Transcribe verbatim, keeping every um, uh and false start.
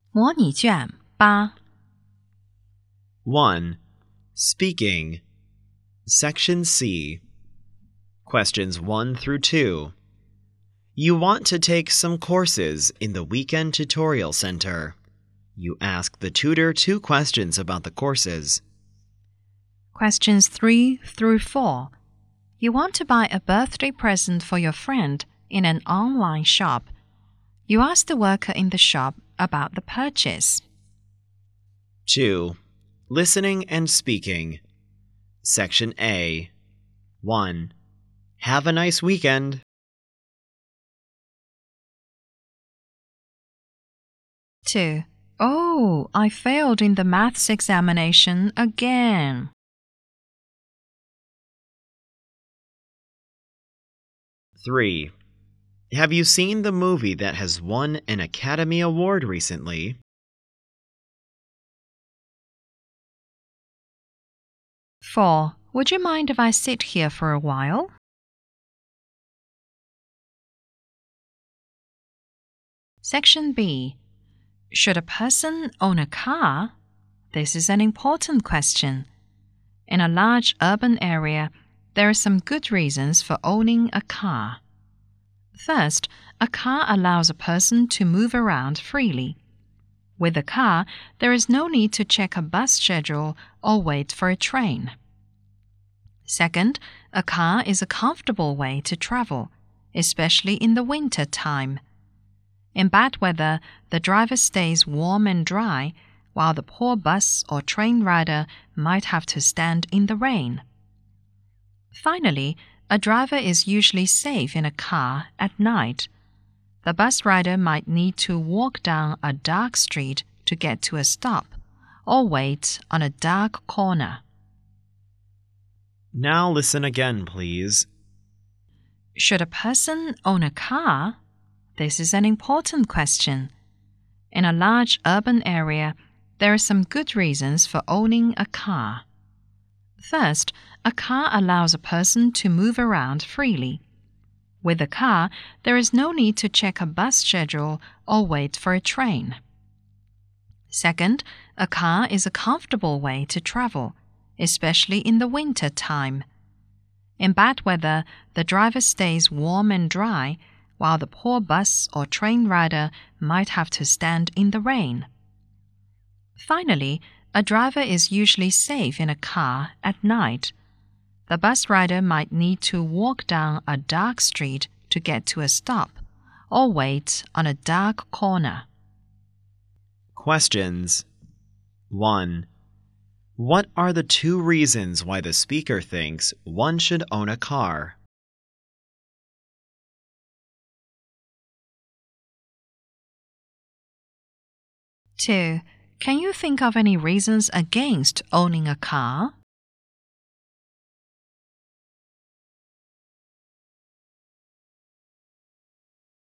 模拟卷八 one. Speaking. Section C. Questions one through two. You want to take some courses in the Weekend Tutorial Center. You ask the tutor two questions about the courses. Questions three through four. You want to buy a birthday present for your friend in an online shop. You ask the worker in the shop about the purchase. two. Listening and speaking. Section A. one. Have a nice weekend. two. Oh, I failed in the maths examination again. three. Have you seen the movie that has won an Academy Award recently? four. Would you mind if I sit here for a while? Section B. Should a person own a car? This is an important question. In a large urban area, there are some good reasons for owning a car. First, a car allows a person to move around freely. With a car, there is no need to check a bus schedule or wait for a train. Second, a car is a comfortable way to travel, especially in the winter time. In bad weather, the driver stays warm and dry, while the poor bus or train rider might have to stand in the rain. Finally, a driver is usually safe in a car at night. The bus rider might need to walk down a dark street to get to a stop, or wait on a dark corner. Now listen again, please. Should a person own a car? This is an important question. In a large urban area, there are some good reasons for owning a car. First, a car allows a person to move around freely. With a car, there is no need to check a bus schedule or wait for a train. Second, a car is a comfortable way to travel, especially in the winter time. In bad weather, the driver stays warm and dry, while the poor bus or train rider might have to stand in the rain. Finally, a driver is usually safe in a car at night. The bus rider might need to walk down a dark street to get to a stop, or wait on a dark corner. Questions. one. What are the two reasons why the speaker thinks one should own a car? two. Can you think of any reasons against owning a car?